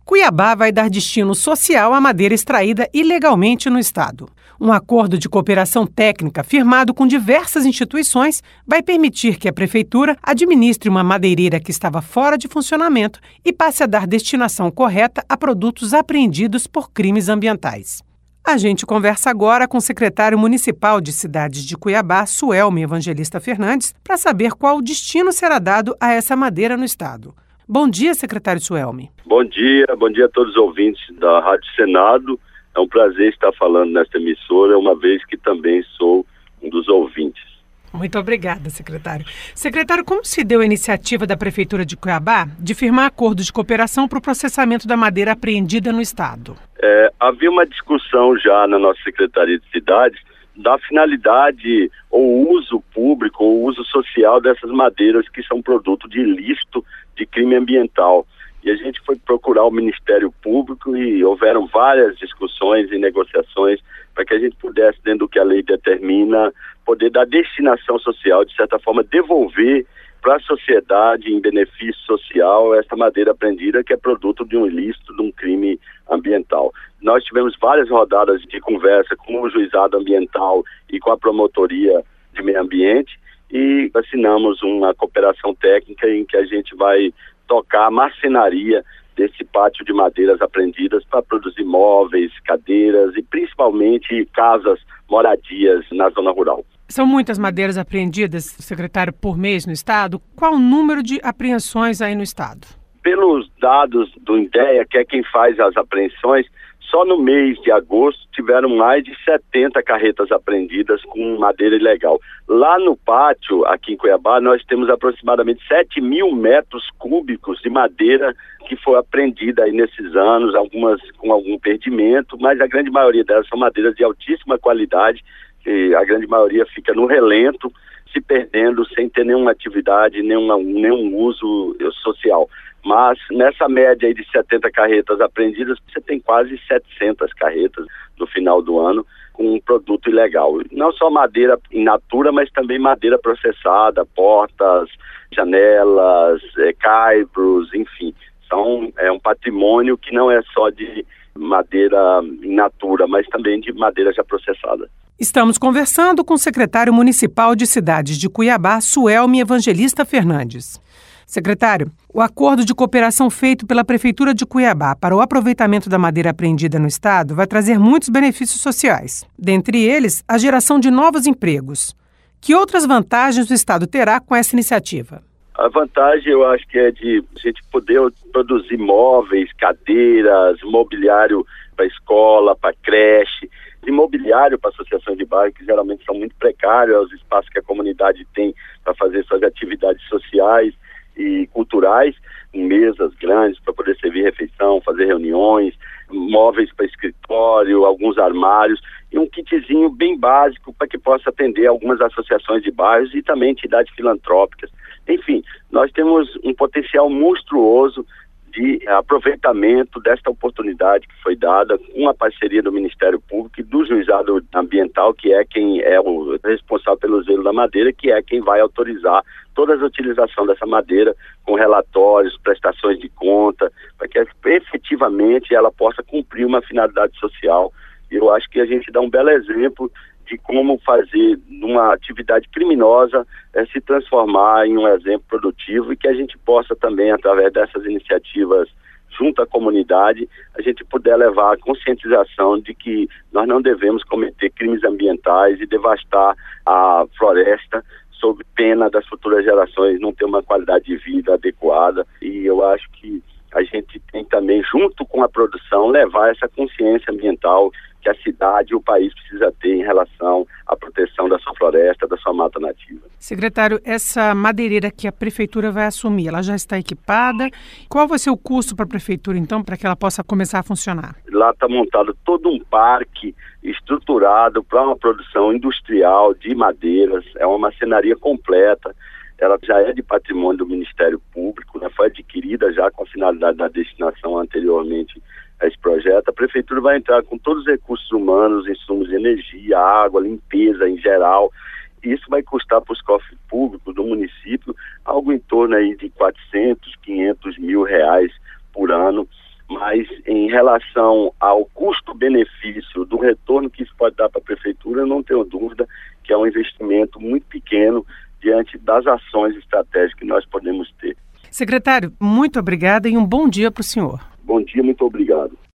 Cuiabá vai dar destino social à madeira extraída ilegalmente no estado. Um acordo de cooperação técnica firmado com diversas instituições vai permitir que a prefeitura administre uma madeireira que estava fora de funcionamento e passe a dar destinação correta a produtos apreendidos por crimes ambientais. A gente conversa agora com o secretário municipal de Cidades de Cuiabá, Suelme Evangelista Fernandes, para saber qual destino será dado a essa madeira no estado. Bom dia, secretário Suelme. Bom dia a todos os ouvintes da Rádio Senado. É um prazer estar falando nesta emissora, uma vez que também sou um dos ouvintes. Muito obrigada, secretário. Secretário, como se deu a iniciativa da Prefeitura de Cuiabá de firmar acordo de cooperação para o processamento da madeira apreendida no estado? Havia uma discussão já na nossa Secretaria de Cidades da finalidade ou uso público ou uso social dessas madeiras que são produto de ilícito de crime ambiental. E a gente foi procurar o Ministério Público e houveram várias discussões e negociações para que a gente pudesse, dentro do que a lei determina, poder dar destinação social, de certa forma, devolver para a sociedade, em benefício social, essa madeira apreendida que é produto de um ilícito, de um crime ambiental. Nós tivemos várias rodadas de conversa com o Juizado Ambiental e com a Promotoria de Meio Ambiente e assinamos uma cooperação técnica em que a gente vai tocar a marcenaria desse pátio de madeiras apreendidas para produzir móveis, cadeiras e principalmente casas, moradias na zona rural. São muitas madeiras apreendidas, secretário, por mês no estado. Qual o número de apreensões aí no estado? Pelos dados do INDEA, que é quem faz as apreensões, só no mês de agosto tiveram mais de 70 carretas apreendidas com madeira ilegal. Lá no pátio, aqui em Cuiabá, nós temos aproximadamente 7.000 metros cúbicos de madeira que foi apreendida aí nesses anos, algumas com algum perdimento, mas a grande maioria delas são madeiras de altíssima qualidade, e a grande maioria fica no relento, se perdendo sem ter nenhuma atividade, nenhum uso social. Mas nessa média aí de 70 carretas apreendidas, você tem quase 700 carretas no final do ano com um produto ilegal. Não só madeira in natura, mas também madeira processada, portas, janelas, caibros, enfim. É um patrimônio que não é só de madeira in natura, mas também de madeira já processada. Estamos conversando com o secretário municipal de Cidades de Cuiabá, Suelme Evangelista Fernandes. Secretário, o acordo de cooperação feito pela Prefeitura de Cuiabá para o aproveitamento da madeira apreendida no estado vai trazer muitos benefícios sociais. Dentre eles, a geração de novos empregos. Que outras vantagens o estado terá com essa iniciativa? A vantagem, eu acho que é de a gente poder produzir móveis, cadeiras, mobiliário para escola, para creche, imobiliário para associações de bairro, que geralmente são muito precários, os espaços que a comunidade tem para fazer suas atividades sociais e culturais, mesas grandes para poder servir refeição, fazer reuniões, móveis para escritório, alguns armários e um kitzinho bem básico para que possa atender algumas associações de bairros e também entidades filantrópicas. Enfim, nós temos um potencial monstruoso de aproveitamento desta oportunidade que foi dada com a parceria do Ministério Público e do Juizado Ambiental, que é quem é o responsável pelo zelo da madeira, que é quem vai autorizar toda a utilização dessa madeira com relatórios, prestações de conta, para que efetivamente ela possa cumprir uma finalidade social. E eu acho que a gente dá um belo exemplo de como fazer uma atividade criminosa se transformar em um exemplo produtivo e que a gente possa também, através dessas iniciativas junto à comunidade, a gente puder levar a conscientização de que nós não devemos cometer crimes ambientais e devastar a floresta sob pena das futuras gerações não ter uma qualidade de vida adequada. E eu acho que a gente tem também, junto com a produção, levar essa consciência ambiental que a cidade e o país precisa ter em relação à proteção da sua floresta, da sua mata nativa. Secretário, essa madeireira que a Prefeitura vai assumir, ela já está equipada? Qual vai ser o custo para a Prefeitura, então, para que ela possa começar a funcionar? Lá está montado todo um parque estruturado para uma produção industrial de madeiras, é uma marcenaria completa. Ela já é de patrimônio do Ministério Público, né? Foi adquirida já com a finalidade da destinação anteriormente a esse projeto. A Prefeitura vai entrar com todos os recursos humanos, insumos de energia, água, limpeza em geral. Isso vai custar para os cofres públicos do município algo em torno aí de 400, 500 mil reais por ano. Mas em relação ao custo-benefício do retorno que isso pode dar para a prefeitura, eu não tenho dúvida que é um investimento muito pequeno diante das ações estratégicas que nós podemos ter. Secretário, muito obrigada e um bom dia para o senhor. Bom dia, muito obrigado.